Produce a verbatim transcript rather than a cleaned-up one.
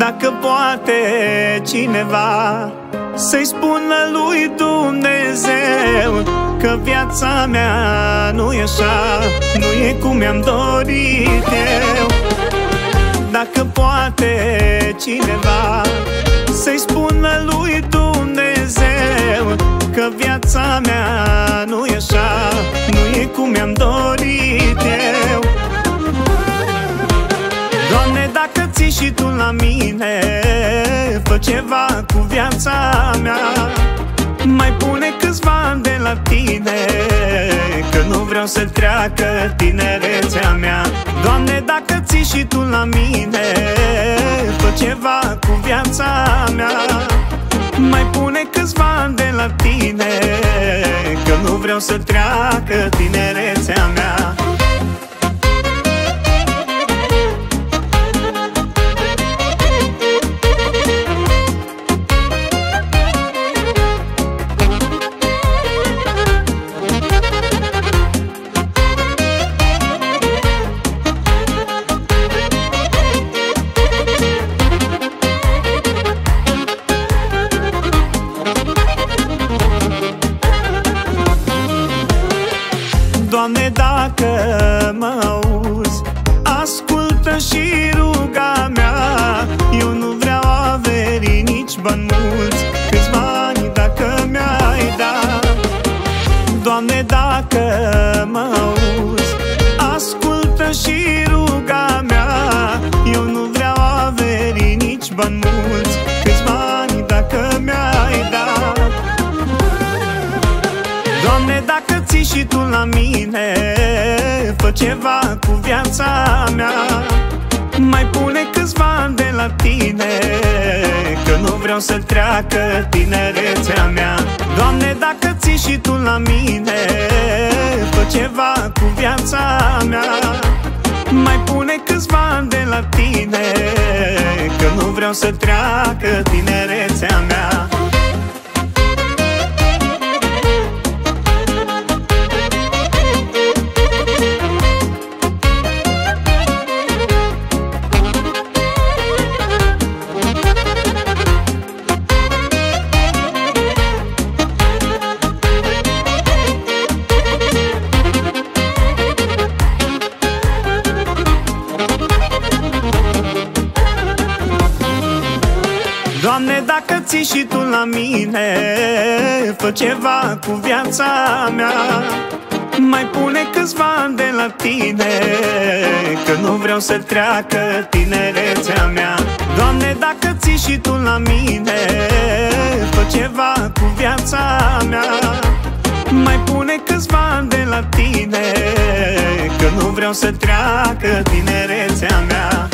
Dacă poate cineva să-i spună lui Dumnezeu că viața mea nu e așa, nu e cum mi-am dorit eu. Dacă poate cineva să-i spună lui Dumnezeu că viața mea nu e așa, nu e cum mi-am dorit eu. Doamne, dacă ții și Tu la mine, fă ceva cu viața mea. Mai pune câțiva ani de la Tine, că nu vreau să treacă tinerețea mea. Doamne, dacă ții și Tu la mine, fă ceva cu viața mea. Mai pune câțiva ani de la Tine, că nu vreau să treacă tinerețea mea. Doamne, dacă mă auzi, ascultă și ruga mea. Eu nu vreau averi, nici bani mulți, câți bani dacă mi-ai da. Doamne, dacă mă auzi, ascultă și ruga mea. Eu nu vreau averi, nici bani mulți, câți bani dacă mi-ai da. Doamne, dacă ții și Tu la mine, fă ceva cu viața mea. Mai pune câțiva ani de la Tine, că nu vreau să treacă tinerețea mea. Doamne, dacă ții și Tu la mine, fă ceva cu viața mea. Mai pune câțiva ani de la Tine, că nu vreau să treacă tinerețea mea. Doamne, dacă ții și Tu la mine, fă ceva cu viața mea. Mai pune câțiva ani de la Tine, că nu vreau să treacă tinerețea mea. Doamne, dacă ții și Tu la mine, fă ceva cu viața mea. Mai pune câțiva ani de la Tine, că nu vreau să treacă tinerețea mea.